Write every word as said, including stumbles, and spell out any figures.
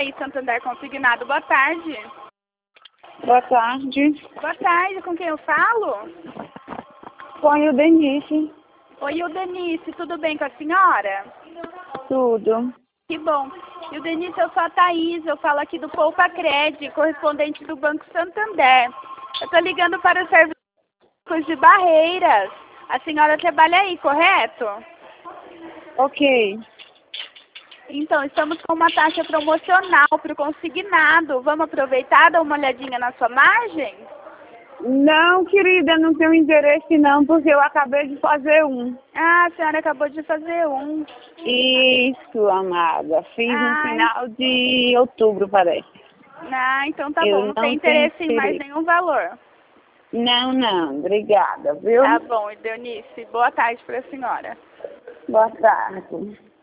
aí, Santander Consignado, boa tarde. Boa tarde. Boa tarde, com quem eu falo? Com o Denise. Oi, o Denise, tudo bem com a senhora? Tudo. Que bom. E o Denise, eu sou a Thaís, eu falo aqui do Poupa Cred, correspondente do Banco Santander. Eu tô ligando para o serviço de Barreiras. A senhora trabalha aí, correto? Ok. Então, estamos com uma taxa promocional para o consignado. Vamos aproveitar, dar uma olhadinha na sua margem? Não, querida, não tenho interesse não, porque eu acabei de fazer um. Ah, a senhora acabou de fazer um. Isso, amada. Fiz no Ai. final de outubro, parece. Ah, então tá Eu bom. Não não tem tenho interesse em mais interesse. nenhum valor. Não, não. Obrigada, viu? Tá bom, Deonice. Boa tarde para a senhora. Boa tarde.